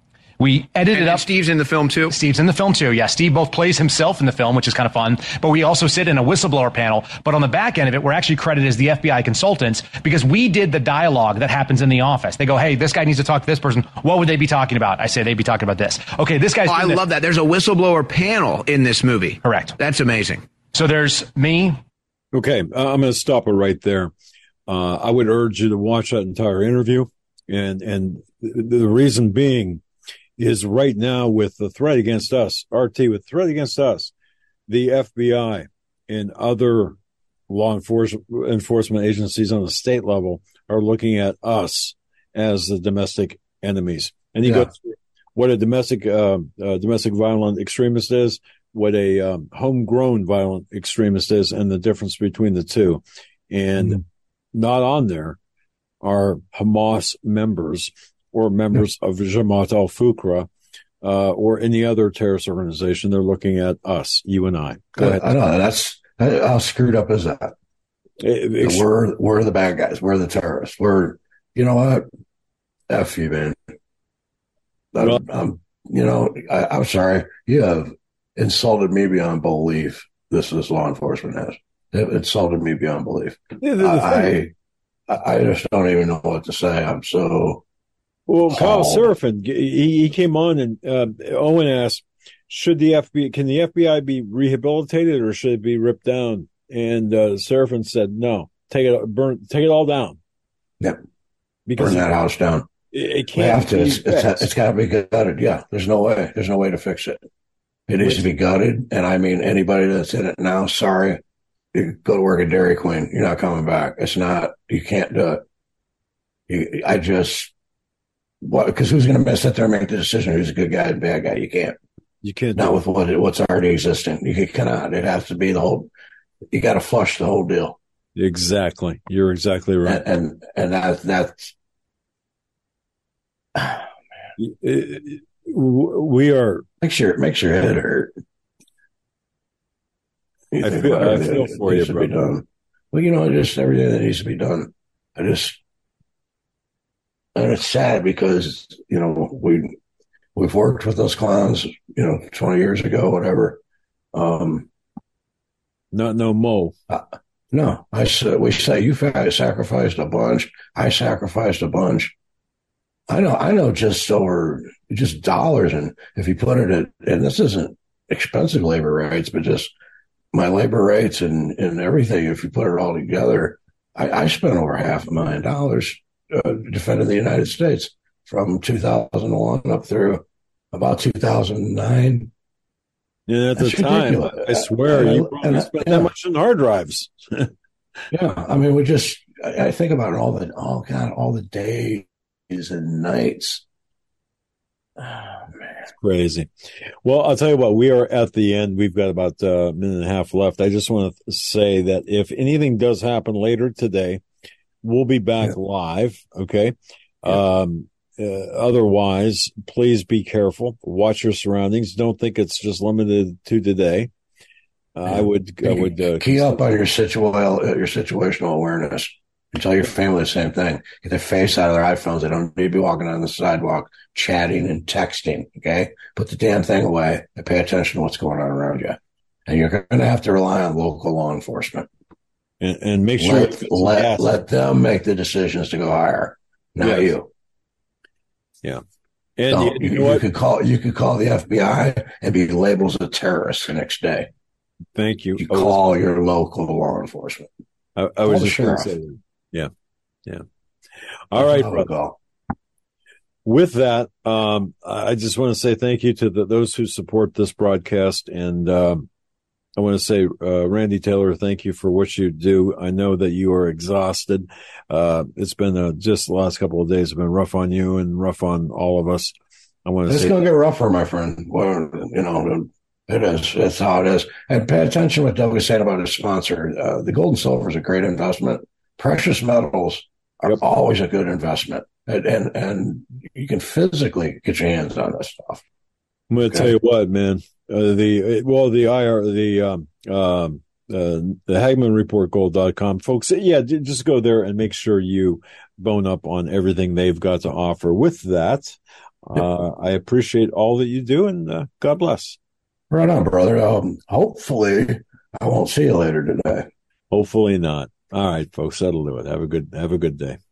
We edited up. Steve's in the film too? Steve's in the film too. Yeah, Steve both plays himself in the film, which is kind of fun. But we also sit in a whistleblower panel. But on the back end of it, we're actually credited as the FBI consultants because we did the dialogue that happens in the office. They go, hey, this guy needs to talk to this person. What would they be talking about? I say they'd be talking about this. Okay, this guy's. Oh, I love that. There's a whistleblower panel in this movie. Correct. That's amazing. So there's me. Okay, I'm going to stop it right there. I would urge you to watch that entire interview. And the reason being is right now with the threat against us, with threat against us, the FBI and other law enforcement agencies on the state level are looking at us as the domestic enemies. And you go through what a domestic violent extremist is, what a homegrown violent extremist is, and the difference between the two. And not on there are Hamas members or members of Jamaat al-Fukra or any other terrorist organization. They're looking at us, you and I. Go ahead. I know how screwed up is that? We're the bad guys. We're the terrorists. You know what? F you, man. I'm sorry. You have insulted me beyond belief. This law enforcement has. It insulted me beyond belief. I just don't even know what to say. I'm so. Well, Kyle Seraphin, he came on and Owen asked, can the FBI be rehabilitated or should it be ripped down? And Seraphin said, no, take it all down. Yeah. Because burn that house down. It can't. It's got to be gutted. Yeah. There's no way to fix it. It needs to be gutted. And I mean, anybody that's in it now, sorry, you go to work at Dairy Queen. You're not coming back. It's not, you can't do it. Because who's going to sit there and make the decision who's a good guy and bad guy? You can't. You can't. Not with what's already existing. You cannot. It has to be the whole. You got to flush the whole deal. Exactly. You're exactly right. And that's. Oh, man. We are. Makes your head hurt. I feel for you, brother. Well, just everything that needs to be done. And it's sad because, we've worked with those clowns, 20 years ago, whatever. Not no mo. No, we say you sacrificed a bunch. I sacrificed a bunch. I know just dollars. And if you put it and this isn't expensive labor rates, but just my labor rates and everything. If you put it all together, I spent over $500,000 defending the United States from 2001 up through about 2009. Yeah, at the time, ridiculous. I swear, you probably spent that much on hard drives. Yeah, I mean, I think about all the days and nights. Oh, man. It's crazy. Well, I'll tell you what, we are at the end. We've got about a minute and a half left. I just want to say that if anything does happen later today, we'll be back live. Okay. Yeah. Otherwise, please be careful. Watch your surroundings. Don't think it's just limited to today. I would key up on your situational awareness. And tell your family the same thing. Get their face out of their iPhones. They don't need to be walking on the sidewalk, chatting and texting. Okay, put the damn thing away and pay attention to what's going on around you. And you're going to have to rely on local law enforcement. And make sure let them make the decisions to go higher, not you. Yeah. And so you could call the FBI and be labeled as a terrorist the next day. Thank you. You call your local law enforcement. I was just going to say that. Yeah. All right, brother. With that, I just want to say thank you to those who support this broadcast. And I want to say, Randy Taylor, thank you for what you do. I know that you are exhausted. It's been just the last couple of days have been rough on you and rough on all of us. I want to say it's going to get rougher, my friend. Well, it is. That's how it is. And pay attention to what Doug was saying about his sponsor. The gold and silver is a great investment. Precious metals are always a good investment. And you can physically get your hands on this stuff. I'm going to tell you what, man. The the HagmannReportGold.com. Folks, yeah, just go there and make sure you bone up on everything they've got to offer. With that, I appreciate all that you do, and God bless. Right on, brother. Hopefully I won't see you later today. Hopefully not. All right, folks, that'll do it. Have a good day.